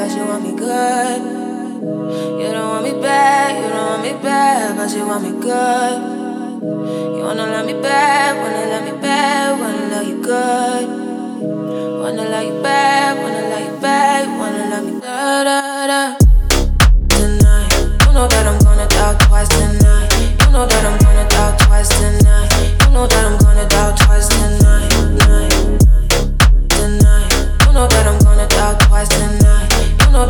but you want me good. You don't want me bad, you don't want me bad, but you want me good. You wanna let me back, wanna let me